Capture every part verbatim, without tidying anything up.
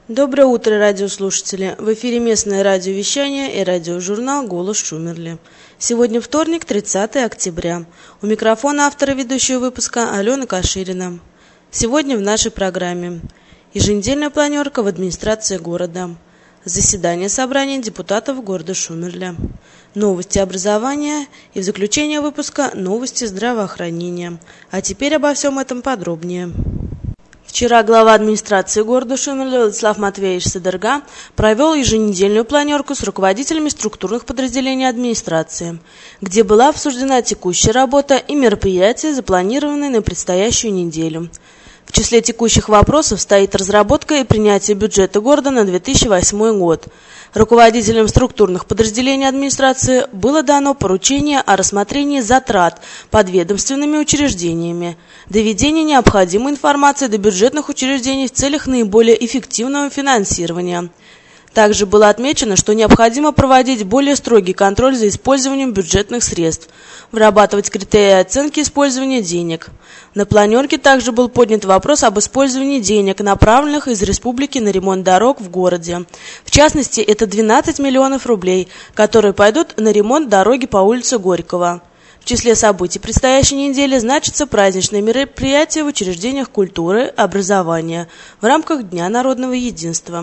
Доброе утро, радиослушатели! В эфире местное радиовещание и радиожурнал «Голос Шумерли». Сегодня вторник, тридцатое октября. У микрофона автора ведущего выпуска Алена Каширина. Сегодня в нашей программе еженедельная планерка в администрации города, заседание собрания депутатов города Шумерля, новости образования и в заключение выпуска новости здравоохранения. А теперь обо всем этом подробнее. Вчера глава администрации города Шумерля Владислав Матвеевич Сидорга провел еженедельную планерку с руководителями структурных подразделений администрации, где была обсуждена текущая работа и мероприятия, запланированные на предстоящую неделю. В числе текущих вопросов стоит разработка и принятие бюджета города на две тысячи восьмой год. Руководителям структурных подразделений администрации было дано поручение о рассмотрении затрат подведомственными учреждениями, доведении необходимой информации до бюджетных учреждений в целях наиболее эффективного финансирования. Также было отмечено, что необходимо проводить более строгий контроль за использованием бюджетных средств, вырабатывать критерии оценки использования денег. На планерке также был поднят вопрос об использовании денег, направленных из республики на ремонт дорог в городе. В частности, это двенадцать миллионов рублей, которые пойдут на ремонт дороги по улице Горького. В числе событий предстоящей недели значится праздничное мероприятие в учреждениях культуры, образования в рамках Дня народного единства.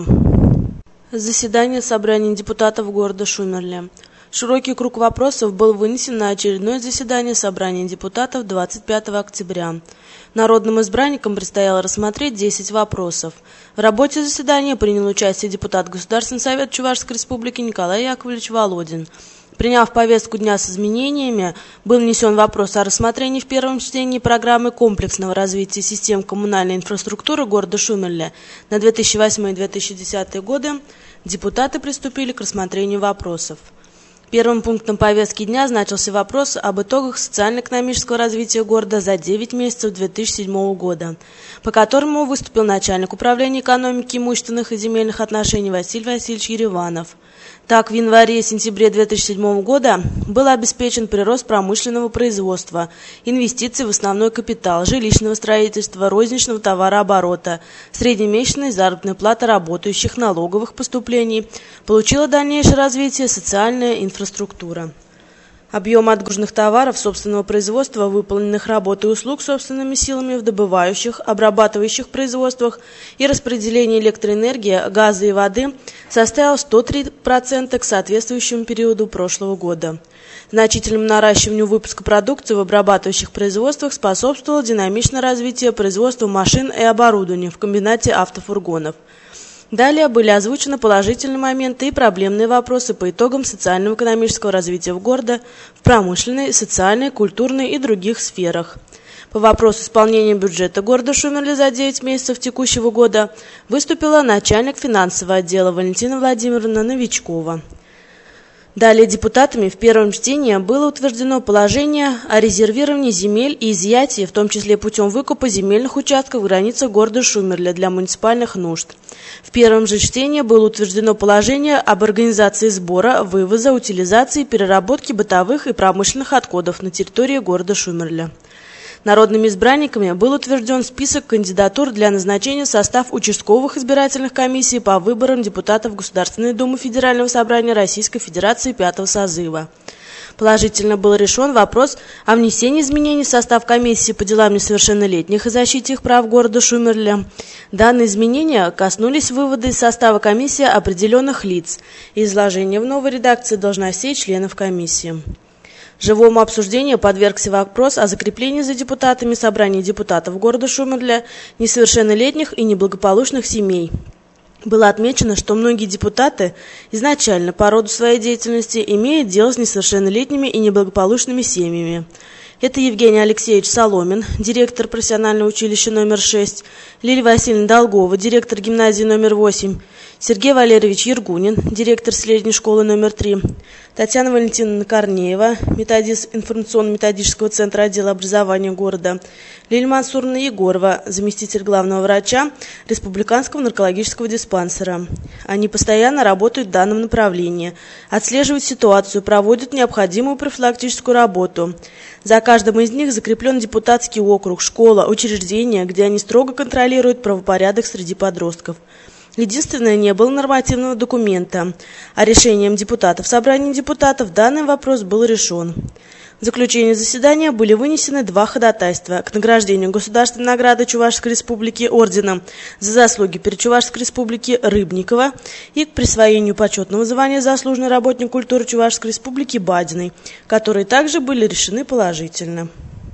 Заседание собрания депутатов города Шумерля. Широкий круг вопросов был вынесен на очередное заседание собрания депутатов двадцать пятого октября. Народным избранникам предстояло рассмотреть десять вопросов. В работе заседания принял участие депутат Государственного совета Чувашской республики Николай Яковлевич Володин. Приняв повестку дня с изменениями, был внесен вопрос о рассмотрении в первом чтении программы комплексного развития систем коммунальной инфраструктуры города Шумерля на две тысячи восьмой — две тысячи десятые годы. Депутаты приступили к рассмотрению вопросов. Первым пунктом повестки дня значился вопрос об итогах социально-экономического развития города за девять месяцев две тысячи седьмого года, по которому выступил начальник управления экономики, имущественных и земельных отношений Василий Васильевич Ереванов. Так, в январе-сентябре две тысячи седьмого года был обеспечен прирост промышленного производства, инвестиций в основной капитал, жилищного строительства, розничного товарооборота, среднемесячной заработной платы работающих, налоговых поступлений. Получила дальнейшее развитие социальная инфраструктура. Объем отгруженных товаров собственного производства, выполненных работ и услуг собственными силами в добывающих, обрабатывающих производствах и распределении электроэнергии, газа и воды составил сто три процента к соответствующему периоду прошлого года. Значительному наращиванию выпуска продукции в обрабатывающих производствах способствовало динамичное развитие производства машин и оборудования в комбинате автофургонов. Далее были озвучены положительные моменты и проблемные вопросы по итогам социально-экономического развития города в промышленной, социальной, культурной и других сферах. По вопросу исполнения бюджета города Шумерля за девять месяцев текущего года выступила начальник финансового отдела Валентина Владимировна Новичкова. Далее депутатами в первом чтении было утверждено положение о резервировании земель и изъятии, в том числе путем выкупа земельных участков в границах города Шумерля для муниципальных нужд. В первом же чтении было утверждено положение об организации сбора, вывоза, утилизации и переработки бытовых и промышленных отходов на территории города Шумерля. Народными избранниками был утвержден список кандидатур для назначения в состав участковых избирательных комиссий по выборам депутатов Государственной Думы Федерального собрания Российской Федерации пятого созыва. Положительно был решен вопрос о внесении изменений в состав комиссии по делам несовершеннолетних и защите их прав города Шумерля. Данные изменения коснулись вывода из состава комиссии определенных лиц и изложения в новой редакции должностей членов комиссии. Живому обсуждению подвергся вопрос о закреплении за депутатами собрания депутатов города Шумерля несовершеннолетних и неблагополучных семей. Было отмечено, что многие депутаты изначально по роду своей деятельности имеют дело с несовершеннолетними и неблагополучными семьями. Это Евгений Алексеевич Соломин, директор профессионального училища номер шесть, Лилия Васильевна Долгова, директор гимназии номер восемь, Сергей Валерьевич Ергунин, директор средней школы номер три, Татьяна Валентиновна Корнеева, методист информационно-методического центра отдела образования города, Лилия Мансуровна Егорова, заместитель главного врача Республиканского наркологического диспансера. Они постоянно работают в данном направлении, отслеживают ситуацию, проводят необходимую профилактическую работу. За каждым из них закреплен депутатский округ, школа, учреждение, где они строго контролируют правопорядок среди подростков. Единственное, не было нормативного документа, а решением депутатов Собрания депутатов данный вопрос был решен. В заключение заседания были вынесены два ходатайства к награждению государственной награды Чувашской Республики орденом за заслуги перед Чувашской Республики Рыбникова и к присвоению почетного звания заслуженный работник культуры Чувашской Республики Бадиной, которые также были решены положительно.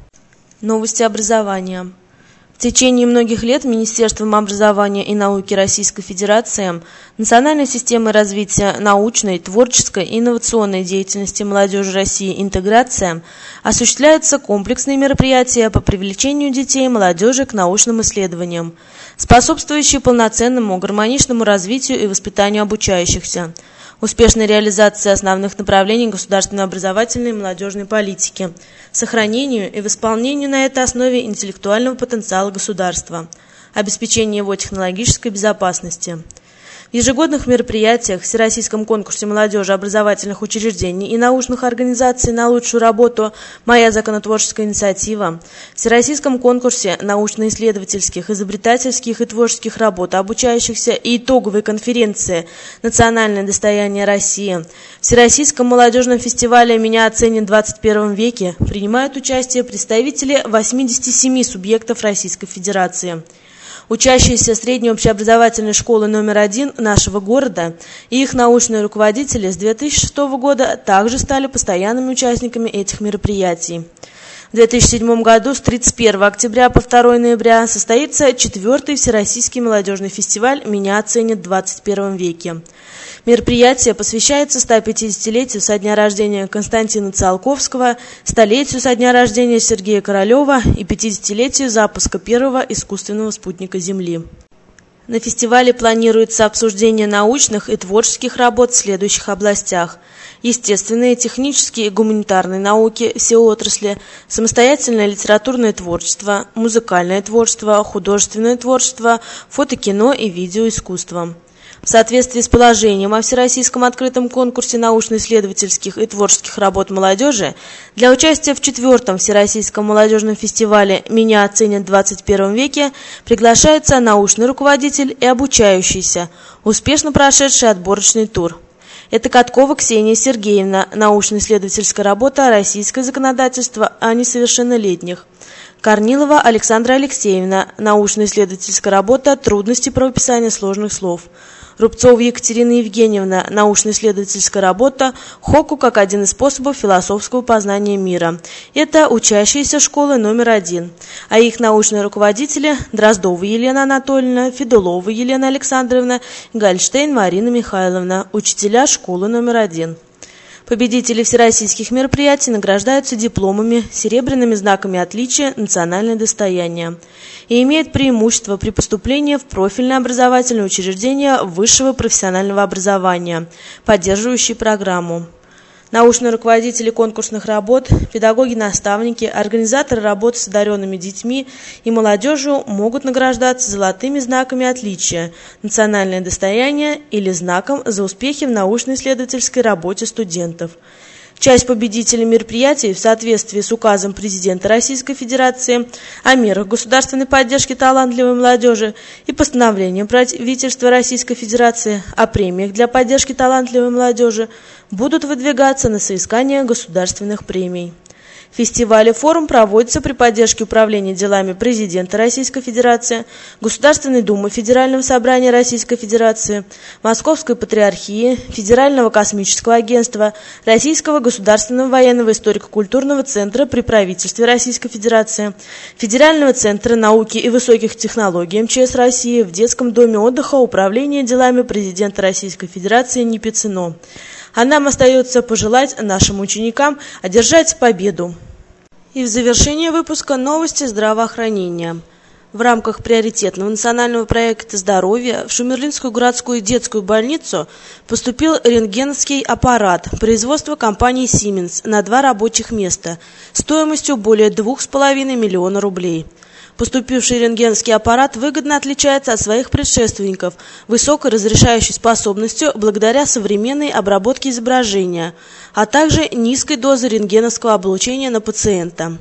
Новости образования. В течение многих лет Министерством образования и науки Российской Федерации, Национальной системой развития научной, творческой и инновационной деятельности молодежи России «Интеграция» осуществляются комплексные мероприятия по привлечению детей и молодежи к научным исследованиям, способствующие полноценному, гармоничному развитию и воспитанию обучающихся, успешной реализации основных направлений государственной образовательной и молодежной политики, сохранению и восполнению на этой основе интеллектуального потенциала государства, обеспечению его технологической безопасности. В ежегодных мероприятиях, Всероссийском конкурсе молодежи образовательных учреждений и научных организаций на лучшую работу «Моя законотворческая инициатива», Всероссийском конкурсе научно-исследовательских, изобретательских и творческих работ обучающихся и итоговой конференции «Национальное достояние России», Всероссийском молодежном фестивале «Меня оценят в двадцать первом веке» принимают участие представители восьмидесяти семи субъектов Российской Федерации. Учащиеся средней общеобразовательной школы номер один нашего города и их научные руководители с две тысячи шестого года также стали постоянными участниками этих мероприятий. В две тысячи седьмом году с тридцать первого октября по второго ноября состоится четвертый Всероссийский молодежный фестиваль «Меня оценят в двадцать первом веке». Мероприятие посвящается ста пятидесятилетию со дня рождения Константина Циолковского, столетию со дня рождения Сергея Королева и пятидесятилетию запуска первого искусственного спутника Земли. На фестивале планируется обсуждение научных и творческих работ в следующих областях: естественные, технические и гуманитарные науки, все отрасли, самостоятельное литературное творчество, музыкальное творчество, художественное творчество, фото-кино и видеоискусство. В соответствии с положением о Всероссийском открытом конкурсе научно-исследовательских и творческих работ молодежи для участия в четвертом Всероссийском молодежном фестивале «Меня оценят в двадцать первом веке» приглашается научный руководитель и обучающийся, успешно прошедший отборочный тур. Это Каткова Ксения Сергеевна, научно-исследовательская работа «Российское законодательство о несовершеннолетних». Корнилова Александра Алексеевна, научно-исследовательская работа «Трудности правописания сложных слов». Рубцова Екатерина Евгеньевна, научно-исследовательская работа «Хокку как один из способов философского познания мира». Это учащиеся школы номер один, а их научные руководители Дроздова Елена Анатольевна, Федулова Елена Александровна, Гольштейн Марина Михайловна, учителя школы номер один. Победители всероссийских мероприятий награждаются дипломами, серебряными знаками отличия «Национальное достояние» и имеют преимущество при поступлении в профильное образовательное учреждение высшего профессионального образования, поддерживающие программу. Научные руководители конкурсных работ, педагоги-наставники, организаторы работы с одаренными детьми и молодежью могут награждаться золотыми знаками отличия «Национальное достояние» или знаком за успехи в научно-исследовательской работе студентов. Часть победителей мероприятий в соответствии с указом президента Российской Федерации о мерах государственной поддержки талантливой молодежи и постановлением правительства Российской Федерации о премиях для поддержки талантливой молодежи будут выдвигаться на соискание государственных премий. Фестиваль и форум проводятся при поддержке Управления делами президента Российской Федерации, Государственной Думы Федерального собрания Российской Федерации, Московской Патриархии, Федерального космического агентства, Российского государственного военного историко-культурного центра при правительстве Российской Федерации, Федерального центра науки и высоких технологий эм че эс России, в детском доме отдыха Управления делами президента Российской Федерации Непицино. А нам остается пожелать нашим ученикам одержать победу. И в завершение выпуска новости здравоохранения. В рамках приоритетного национального проекта здоровья в Шумерлинскую городскую детскую больницу поступил рентгеновский аппарат производства компании Siemens на два рабочих места стоимостью более двух с половиной миллиона рублей. Поступивший рентгеновский аппарат выгодно отличается от своих предшественников высокой разрешающей способностью благодаря современной обработке изображения, а также низкой дозой рентгеновского облучения на пациента.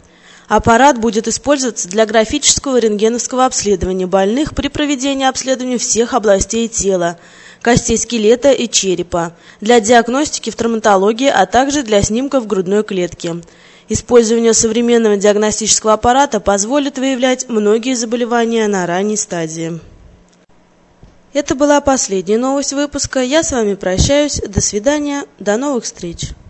Аппарат будет использоваться для графического рентгеновского обследования больных при проведении обследования всех областей тела, костей скелета и черепа, для диагностики в травматологии, а также для снимков грудной клетки. Использование современного диагностического аппарата позволит выявлять многие заболевания на ранней стадии. Это была последняя новость выпуска. Я с вами прощаюсь. До свидания. До новых встреч.